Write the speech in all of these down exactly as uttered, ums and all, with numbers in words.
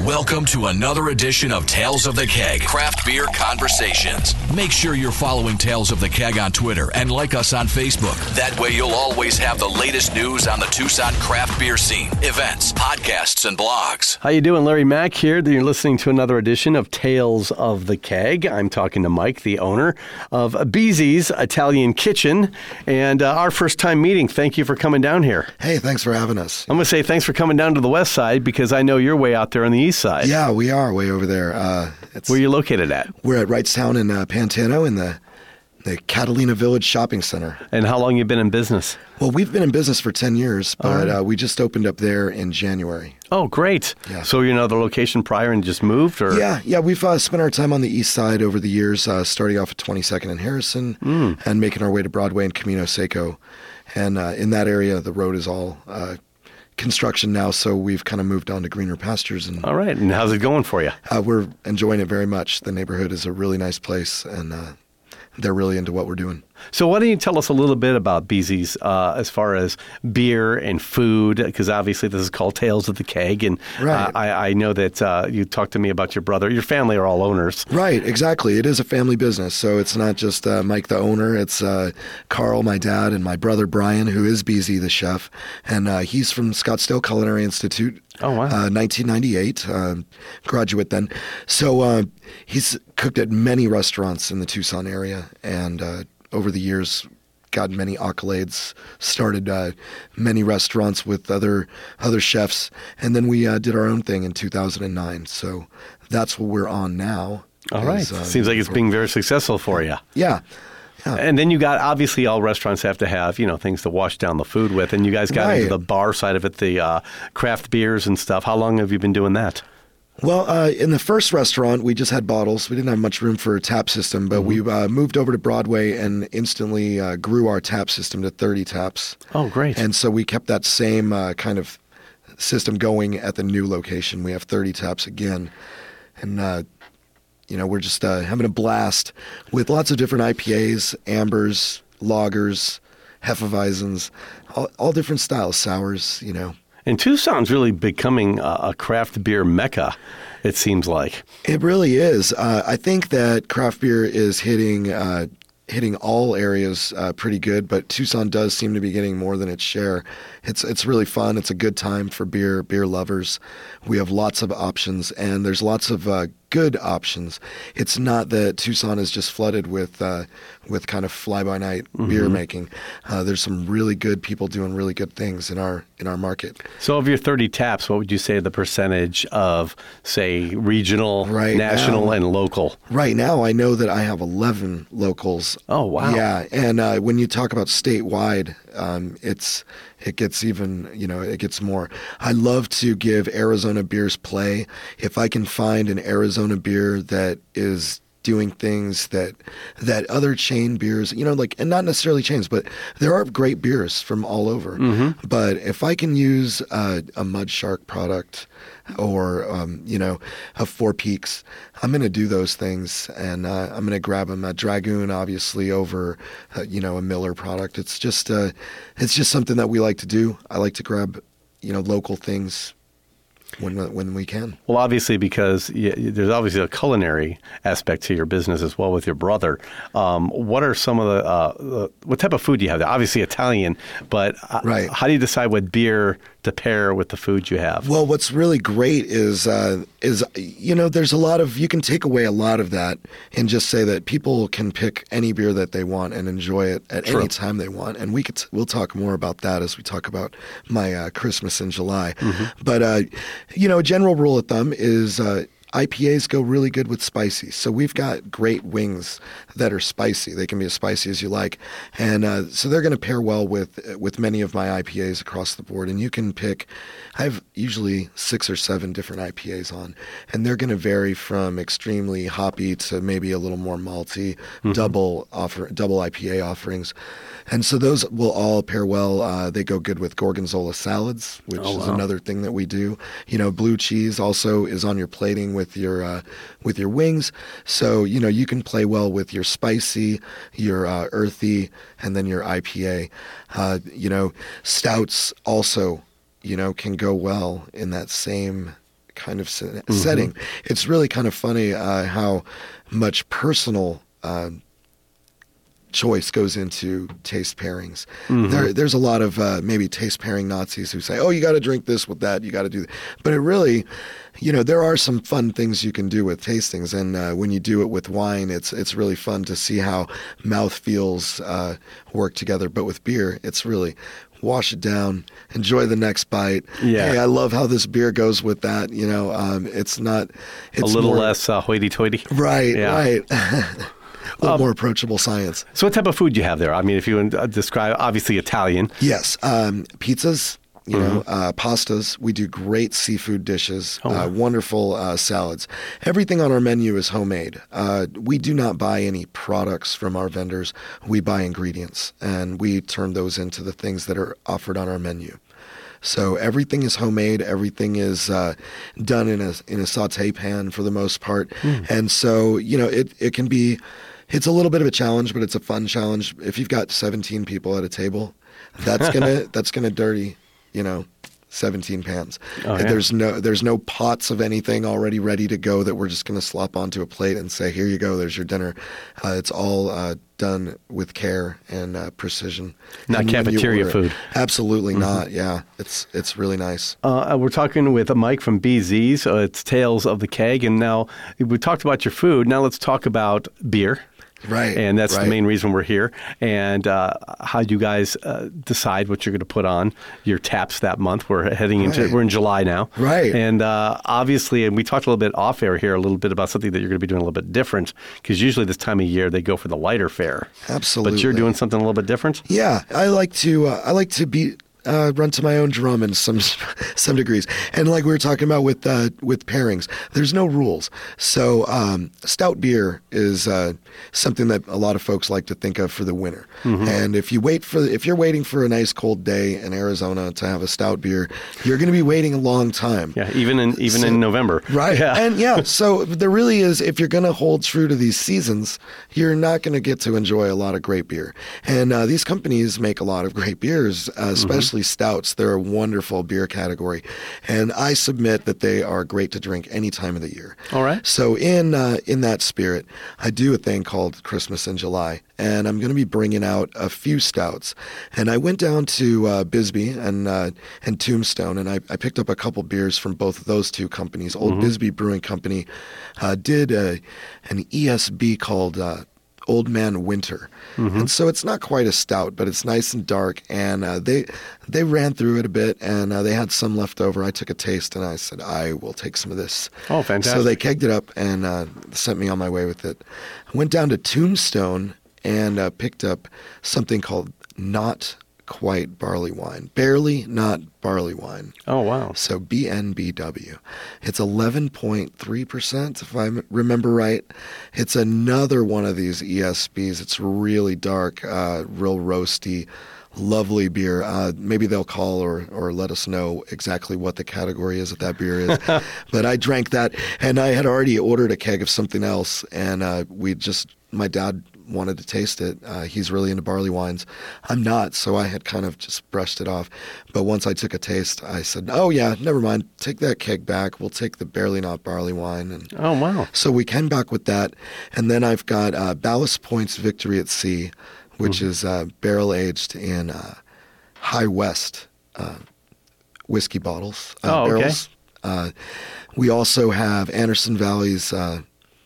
Welcome to another edition of Tales of the Keg, Craft Beer Conversations. Make sure you're following Tales of the Keg on Twitter and like us on Facebook. That way you'll always have the latest news on the Tucson craft beer scene, events, podcasts, and blogs. How you doing? Larry Mack here. You're listening to another edition of Tales of the Keg. I'm talking to Mike, the owner of Beezy's Italian Kitchen, and uh, our first time meeting. Thank you for coming down here. Hey, thanks for having us. I'm going to say thanks for coming down to the west side because I know you're way out there on the east side. Yeah, we are way over there. Uh, it's, Where are you located at? We're at Wrightstown in uh, Pantano in the the Catalina Village Shopping Center. And how long you been in business? Well, we've been in business for ten years, but right. uh, we just opened up there in January. Oh, great. Yeah. So you're in another location prior and just moved? Or? Yeah, yeah. We've uh, spent our time on the east side over the years, uh, starting off at twenty-second and Harrison mm. and making our way to Broadway and Camino Seco. And uh, in that area, the road is all uh, construction now, so we've kind of moved on to greener pastures. And all right. And how's it going for you? Uh, we're enjoying it very much. The neighborhood is a really nice place, and uh, they're really into what we're doing. So why don't you tell us a little bit about Beezy's uh, as far as beer and food, because obviously this is called Tales of the Keg, and right. uh, I, I know that uh, you talked to me about your brother. Your family are all owners. Right, exactly. It is a family business, so it's not just uh, Mike the owner. It's uh, Carl, my dad, and my brother Brian, who is Beezy the chef, and uh, he's from Scottsdale Culinary Institute. Oh, wow. Uh, nineteen ninety-eight, uh, graduate then. So uh, he's cooked at many restaurants in the Tucson area, and uh, over the years, got many accolades, started uh, many restaurants with other other chefs, and then we uh, did our own thing in two thousand nine. So that's what we're on now. All right. Is, uh, Seems like it's being very successful for you. Yeah. Yeah. And then you got, obviously, all restaurants have to have, you know, things to wash down the food with, and you guys got right. into the bar side of it, the uh, craft beers and stuff. How long have you been doing that? Well, uh, in the first restaurant, we just had bottles. We didn't have much room for a tap system, but mm-hmm. we uh, moved over to Broadway and instantly uh, grew our tap system to thirty taps. Oh, great. And so we kept that same uh, kind of system going at the new location. We have thirty taps again. And, uh, you know, we're just uh, having a blast with lots of different I P As, ambers, lagers, Hefeweizens, all, all different styles, sours, you know. And Tucson's really becoming a craft beer mecca, it seems like. It really is. Uh, I think that craft beer is hitting uh, hitting all areas uh, pretty good, but Tucson does seem to be getting more than its share. It's it's really fun. It's a good time for beer beer lovers. We have lots of options, and there's lots of uh, good options. It's not that Tucson is just flooded with uh, with kind of fly-by-night mm-hmm. beer making. Uh, there's some really good people doing really good things in our in our market. So of your thirty taps, what would you say the percentage of, say, regional, right national, now, and local? Right now, I know that I have eleven locals. Oh, wow. Yeah, and uh, when you talk about statewide, um, it's it gets even, you know, it gets more. I love to give Arizona beers play. If I can find an Arizona beer that is doing things that that other chain beers, you know, like, and not necessarily chains, but there are great beers from all over. Mm-hmm. But if I can use uh, a Mud Shark product or, um, you know, a Four Peaks, I'm going to do those things, and uh, I'm going to grab them. A Dragoon, obviously, over, uh, you know, a Miller product. It's just, uh, it's just something that we like to do. I like to grab, you know, local things when when we can. Well, obviously, because y- there's obviously a culinary aspect to your business as well with your brother. Um, what are some of the, uh, the, what type of food do you have? Obviously Italian, but uh, right. how do you decide what beer to pair with the food you have? Well, what's really great is, uh, is you know, there's a lot of, you can take away a lot of that and just say that people can pick any beer that they want and enjoy it at True. any time they want. And we could, we'll talk more about that as we talk about my uh, Christmas in July. Mm-hmm. But, uh, you know, a general rule of thumb is uh, I P As go really good with spicy. So we've got great wings that are spicy. They can be as spicy as you like. And uh, so they're going to pair well with with many of my I P As across the board. And you can pick, I have usually six or seven different I P As on. And they're going to vary from extremely hoppy to maybe a little more malty, mm-hmm. double offer, double I P A offerings. And so those will all pair well. Uh, they go good with gorgonzola salads, which oh, wow. is another thing that we do. You know, blue cheese also is on your plating with your uh, with your wings. So, you know, you can play well with your spicy, your uh, earthy, and then your I P A. Uh, you know, stouts also, you know, can go well in that same kind of se- mm-hmm. setting. It's really kind of funny uh, how much personal uh, choice goes into taste pairings. Mm-hmm. There, there's a lot of uh, maybe taste pairing Nazis who say, oh, you got to drink this with that, you got to do that. But it really, you know, there are some fun things you can do with tastings. And uh, when you do it with wine, it's it's really fun to see how mouthfeels uh, work together. But with beer, it's really wash it down, enjoy the next bite. Yeah. Hey, I love how this beer goes with that. You know, um, it's not... It's a little more, less uh, hoity-toity. Right, yeah. right. A little um, more approachable science. So what type of food do you have there? I mean, if you uh, describe, obviously Italian. Yes. Um, pizzas, you mm-hmm. know, uh, pastas. We do great seafood dishes, oh, wow. uh, wonderful uh, salads. Everything on our menu is homemade. Uh, we do not buy any products from our vendors. We buy ingredients, and we turn those into the things that are offered on our menu. So everything is homemade. Everything is uh, done in a in a saute pan for the most part. Mm. And so, you know, it, it can be... It's a little bit of a challenge, but it's a fun challenge. If you've got seventeen people at a table, that's gonna that's gonna dirty, you know, seventeen pans. Oh, yeah. There's no there's no pots of anything already ready to go that we're just gonna slop onto a plate and say, here you go, there's your dinner. Uh, it's all uh, done with care and uh, precision. Not and cafeteria food. Absolutely mm-hmm. not. Yeah, it's it's really nice. Uh, we're talking with Mike from B Z's. Uh, it's Tales of the Keg, and now we talked about your food. Now let's talk about beer. Right. And that's right. the main reason we're here. And uh, how do you guys uh, decide what you're going to put on your taps that month? We're heading into, right. we're in July now. Right. And uh, obviously, and we talked a little bit off air here, a little bit about something that you're going to be doing a little bit different, because usually this time of year they go for the lighter fare. Absolutely. But you're doing something a little bit different? Yeah. I like to, uh, I like to be... Uh, run to my own drum in some some degrees, and like we were talking about with uh, with pairings, there's no rules. So um, stout beer is uh, something that a lot of folks like to think of for the winter. Mm-hmm. And if you wait for if you're waiting for a nice cold day in Arizona to have a stout beer, you're going to be waiting a long time. Yeah, even in even so, in November. Right. Yeah. And yeah, so there really is. If you're going to hold true to these seasons, you're not going to get to enjoy a lot of great beer. And uh, these companies make a lot of great beers, uh, especially. Mm-hmm. Stouts. They're a wonderful beer category, and I submit that they are great to drink any time of the year. All right. So in uh, in that spirit, I do a thing called Christmas in July, and I'm going to be bringing out a few stouts. And I went down to uh, Bisbee and uh, and Tombstone, and I, I picked up a couple beers from both of those two companies. Old mm-hmm. Bisbee Brewing Company uh, did a, an E S B called uh, Old Man Winter. Mm-hmm. And so it's not quite a stout, but it's nice and dark. And uh, they they ran through it a bit, and uh, they had some left over. I took a taste, and I said, I will take some of this. Oh, fantastic. So they kegged it up and uh, sent me on my way with it. I went down to Tombstone and uh, picked up something called Not Quite Barley Wine. Barely Not Barley Wine. Oh, wow. So B N B W. It's eleven point three percent, if I remember right. It's another one of these E S Bs. It's really dark, uh, real roasty, lovely beer. Uh, maybe they'll call or, or let us know exactly what the category is that that beer is. But I drank that, and I had already ordered a keg of something else, and uh, we just, my dad wanted to taste it. Uh, he's really into barley wines. I'm not, so I had kind of just brushed it off. But once I took a taste, I said, oh, yeah, never mind. Take that keg back. We'll take the Barely Not Barley Wine. And oh, wow. So we came back with that. And then I've got uh, Ballast Point's Victory at Sea, which mm-hmm. is uh, barrel-aged in uh, High West uh, whiskey bottles, uh, oh, barrels. Okay. Uh, we also have Anderson Valley's uh,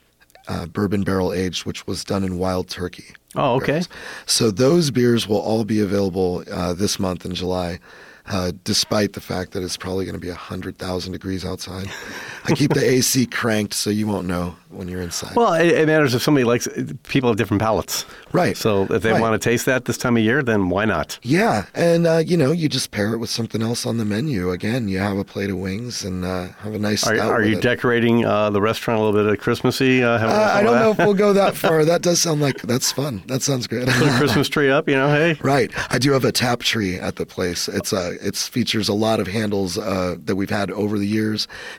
Uh, bourbon barrel aged, which was done in Wild Turkey. Oh, okay. Barrels. So those beers will all be available uh, this month in July, uh, despite the fact that it's probably going to be one hundred thousand degrees outside. I keep the A C cranked so you won't know when you're inside. Well, it, it matters if somebody likes, people have different palates. Right. So if they right. want to taste that this time of year, then why not? Yeah. And, uh, you know, you just pair it with something else on the menu. Again, you have a plate of wings and uh, have a nice Are, stout are you it. decorating uh, the restaurant a little bit of Christmassy? Uh, uh, I don't know if we'll go that far. That does sound like, that's fun. That sounds good. Put a Christmas tree up, you know, hey. Right. I do have a tap tree at the place. It's uh, it's features a lot of handles uh, that we've had over the years, and some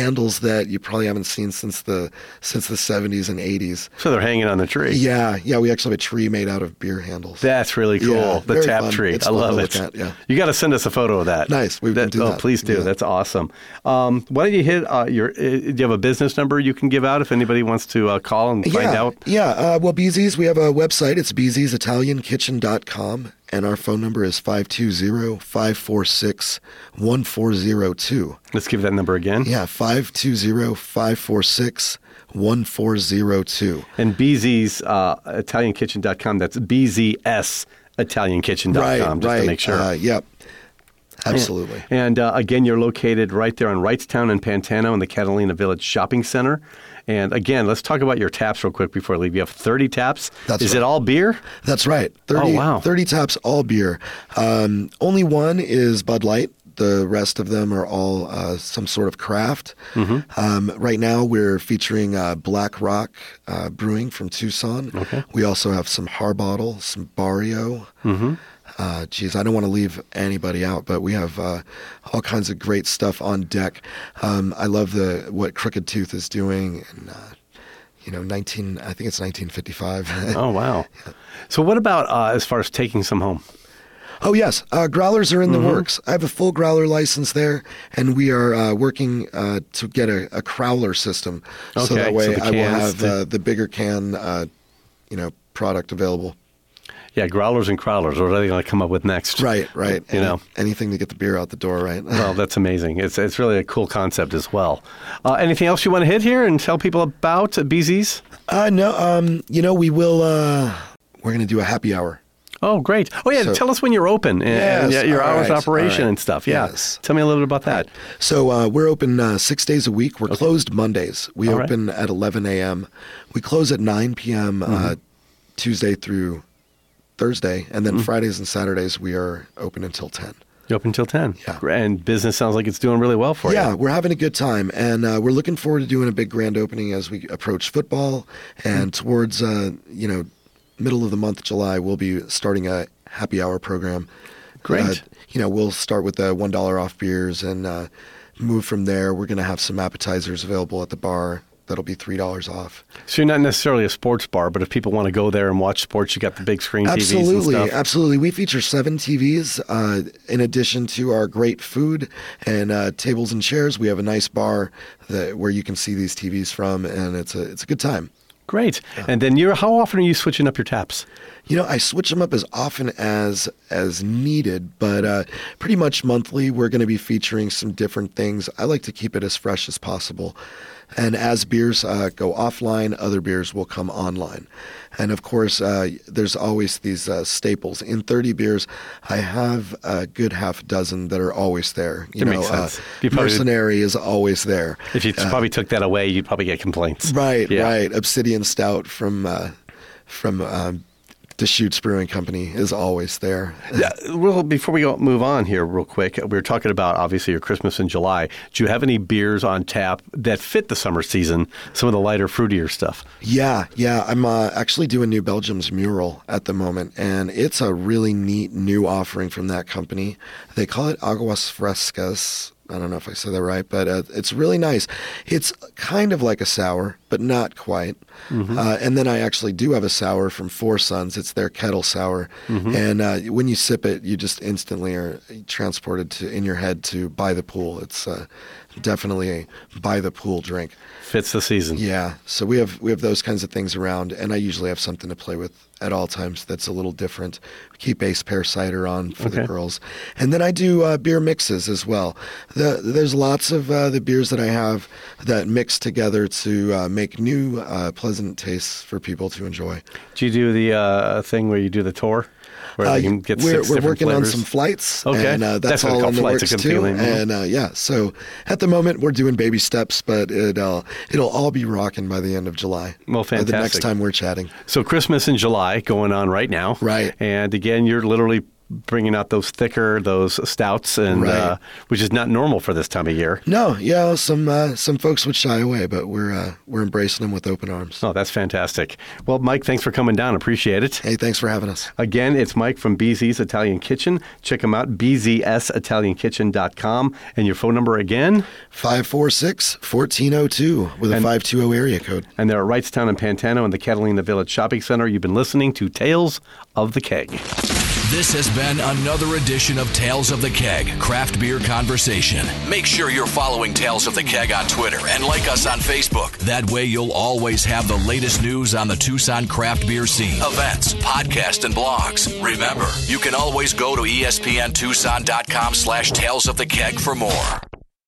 handles that you probably haven't seen since the since the seventies and eighties. So they're hanging on the tree. Yeah, yeah. We actually have a tree made out of beer handles. That's really cool. Yeah, the very tap fun. tree. It's I fun love to it. look at, yeah. You got to send us a photo of that. Nice. We can that, do oh, that. please do. Yeah. That's awesome. Um, why don't you hit uh, your? Uh, do you have a business number you can give out if anybody wants to uh, call and find yeah, out? Yeah. Uh, well, Beezy's, we have a website. It's beezys italian kitchen dot com. And our phone number is five two zero, five four six, one four zero two. Let's give that number again. Yeah, five two zero, five four six, one four zero two. And B Z's uh, italian kitchen dot com. That's B Z S italian kitchen dot com, Right, just right. to make sure. Uh, yep. Absolutely. And uh, again, you're located right there on Wrightstown and Pantano in the Catalina Village Shopping Center. And again, let's talk about your taps real quick before I leave. You have thirty taps. That's Is right. it all beer? That's right. thirty, Oh, wow. thirty taps, all beer. Um, only one is Bud Light. The rest of them are all uh, some sort of craft. Mm-hmm. Um, right now, we're featuring uh, Black Rock uh, Brewing from Tucson. Okay. We also have some Harbottle, some Barrio. Mm-hmm. Uh, geez, I don't want to leave anybody out, but we have uh, all kinds of great stuff on deck. Um, I love the what Crooked Tooth is doing, and uh, you know, nineteen. I think it's nineteen fifty-five. Oh, wow. So what about uh, as far as taking some home? Oh, yes. Uh, growlers are in the Mm-hmm. works. I have a full growler license there, and we are uh, working uh, to get a, a crowler system. So Okay, that so way the I will cans have to- uh, the bigger can, uh, you know, product available. Yeah, growlers and crowlers. What are they going to come up with next? Right, right. You Any- know. Anything to get the beer out the door, right? Well, that's amazing. It's it's really a cool concept as well. Uh, anything else you want to hit here and tell people about B Z's? Uh, no, um, you know, we will, uh, we're going to do a happy hour. Oh, great. Oh, yeah. So- tell us when you're open and, and Yes, yeah, your all hours right, of operation all right. and stuff. Yeah. Yes. Tell me a little bit about that. So uh, we're open uh, six days a week. We're closed Mondays. We All right. open at eleven a.m. We close at nine p.m. Mm-hmm. Uh, Tuesday through Thursday. And Mm-hmm. then Fridays and Saturdays, we are open until ten. You're open until ten. Yeah. And business sounds like it's doing really well for Yeah, you. we're having a good time. And uh, we're looking forward to doing a big grand opening as we approach football. And Mm-hmm. towards, uh, you know, middle of the month, July, we'll be starting a happy hour program. Great. Uh, you know, we'll start with the one dollar off beers and uh, move from there. We're going to have some appetizers available at the bar. That'll be three dollars off. So you're not necessarily a sports bar, but if people want to go there and watch sports, you got the big screen T Vs Absolutely, and stuff. absolutely. We feature seven T Vs uh, in addition to our great food and uh, tables and chairs. We have a nice bar that where you can see these T Vs from, and it's a it's a good time. Great. And then you're how often are you switching up your taps? You know, I switch them up as often as as needed, but uh, pretty much monthly. We're going to be featuring some different things. I like to keep it as fresh as possible. And as beers uh, go offline, other beers will come online. And of course, uh, there's always these uh, staples. In thirty beers, I have a good half dozen that are always there. You That know, makes sense. Uh, You probably- Mercenary is always there. If you Uh, probably took that away, you'd probably get complaints. Right, Yeah. right. Obsidian Stout from uh, from um, Deschutes Brewing Company is always there. Yeah, well, before we go move on here real quick, we were talking about obviously your Christmas in July. Do you have any beers on tap that fit the summer season, some of the lighter, fruitier stuff? Yeah, yeah. I'm uh, actually doing New Belgium's mural at the moment, and it's a really neat new offering from that company. They call it Aguas Frescas. I don't know if I said that right, but uh, it's really nice. It's kind of like a sour, but not quite. Mm-hmm. Uh, and then I actually do have a sour from Four Sons. It's their kettle sour. Mm-hmm. And uh, when you sip it, you just instantly are transported to in your head to By the Pool. It's uh, definitely a by the pool drink. Fits the season. Yeah, so we have we have those kinds of things around, and I usually have something to play with at all times that's a little different. We keep Ace Pear Cider on for Okay. the girls, and then I do uh, beer mixes as well. The, there's lots of uh, the beers that I have that mix together to uh, make new, uh, pleasant tastes for people to enjoy. Do you do the uh, thing where you do the tour? Where Uh, you can get we're six we're different working flavors? on some flights, Okay. and uh, That's that's, what all it's in the called, flights. works I couldn't too. feel it. And uh, yeah, so at the moment we're doing baby steps, but it uh, it'll all be rocking by the end of July. Well, By the next fantastic. time we're chatting. So Christmas in July going on right now. Right. And again, you're literally bringing out those thicker, those stouts, and Right. uh, which is not normal for this time of year. No, yeah, some uh, some folks would shy away, but we're uh, we're embracing them with open arms. Oh, that's fantastic. Well, Mike, thanks for coming down. Appreciate it. Hey, thanks for having us. Again, it's Mike from B Z's Italian Kitchen. Check them out, b z s italian kitchen dot com. And your phone number again? five four six, one four zero two with a five two zero area code. And they're at Wrightstown and Pantano in the Catalina Village Shopping Center. You've been listening to Tales of the Keg. This has been another edition of Tales of the Keg, Craft Beer Conversation. Make sure you're following Tales of the Keg on Twitter and like us on Facebook. That way you'll always have the latest news on the Tucson craft beer scene, events, podcasts, and blogs. Remember, you can always go to E S P N Tucson dot com slash Tales of the Keg for more.